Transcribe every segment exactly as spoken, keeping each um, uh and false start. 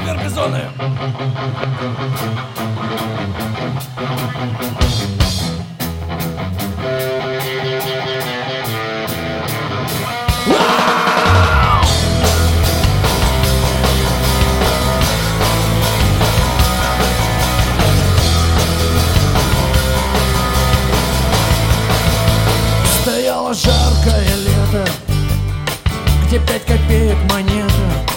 гарнизоны. Стояло жаркое лето, где пять копеек монета,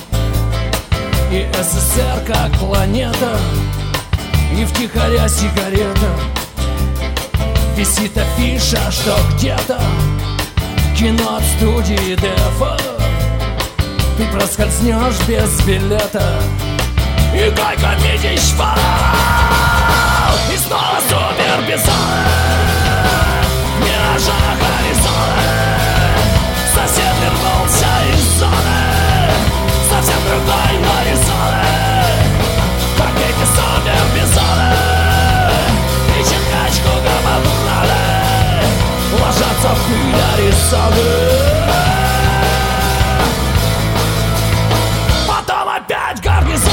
и СССР как планета, и втихаря сигарета. Висит афиша, что где-то кино от студии ДФ ты проскользнешь без билета, и Гайка Митич вал, и снова супербизоны в миражах Аризоны. Сосед вернулся из зоны, совсем другой, но не зоны, как эти супербизоны. И чингачку габадраны ложатся в пыль Аризоны. Потом опять гарнизоны.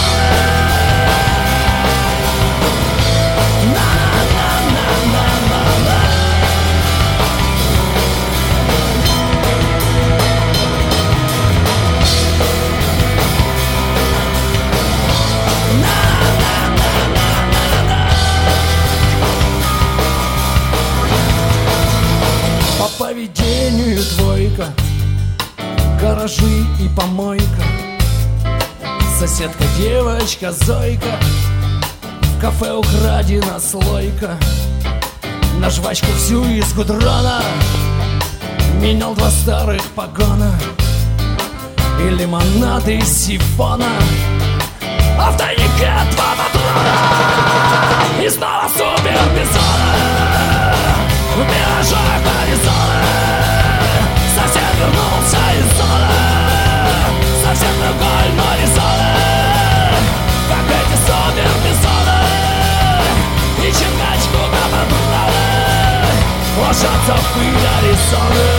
По поведению двойка, гаражи и помойка, соседка девочка Зойка, в кафе украдена слойка, на жвачку всю из гудрона менял два старых погона и лимонад из сифона, а в тайнике два патрона. И снова супербизоны в миражах Аризоны. Сосед вернулся из зоны, совсем другой, но не зоны, как эти супербизоны. И чингачку габадраны ложатся в пыль Аризоны.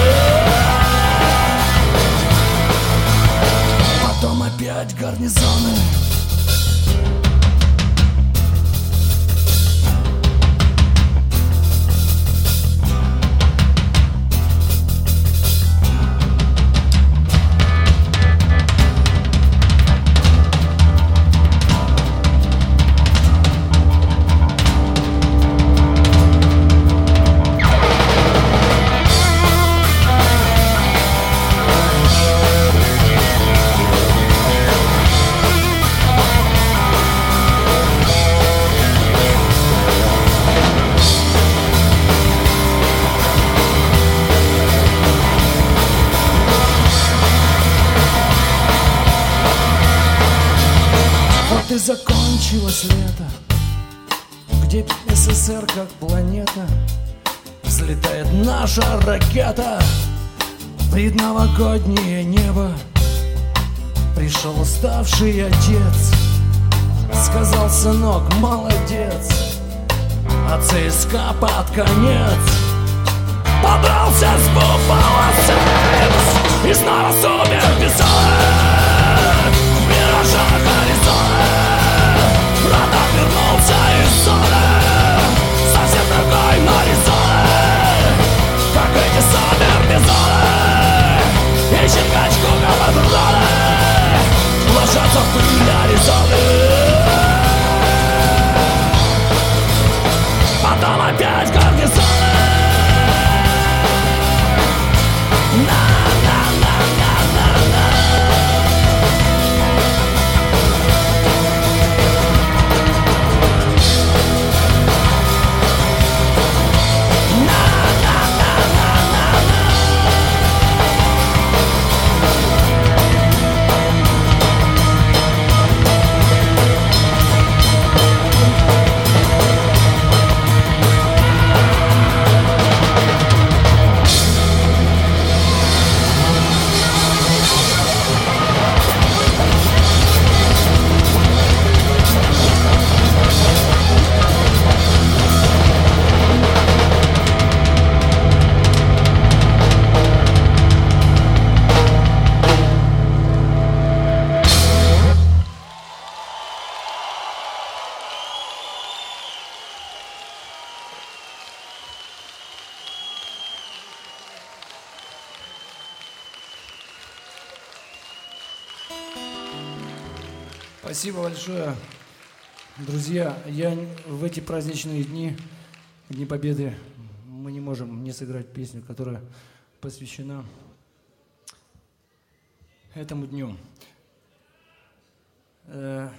Потом опять гарнизоны. И закончилось лето, где СССР как планета, взлетает наша ракета в предновогоднее небо. Пришел уставший отец, сказал: сынок, молодец. А ЦСКА под конец подрался с Буффало Сэмс. И снова супербизоны в миражах Аризоны. Братан вернулся из зоны, совсем другой, но не зоны, как эти супербизоны. И чингачку габадраны ложатся в пыль Аризоны. Потом опять гарнизоны. На-на-на-на-на-на. Спасибо большое. Друзья, я в эти праздничные дни, Дни Победы, мы не можем не сыграть песню, которая посвящена этому дню. Э,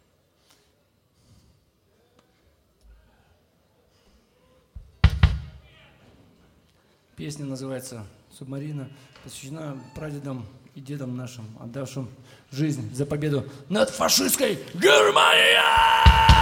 Песня называется «Субмарина», посвящена прадедам и дедам нашим, отдавшим жизнь за победу над фашистской Германией!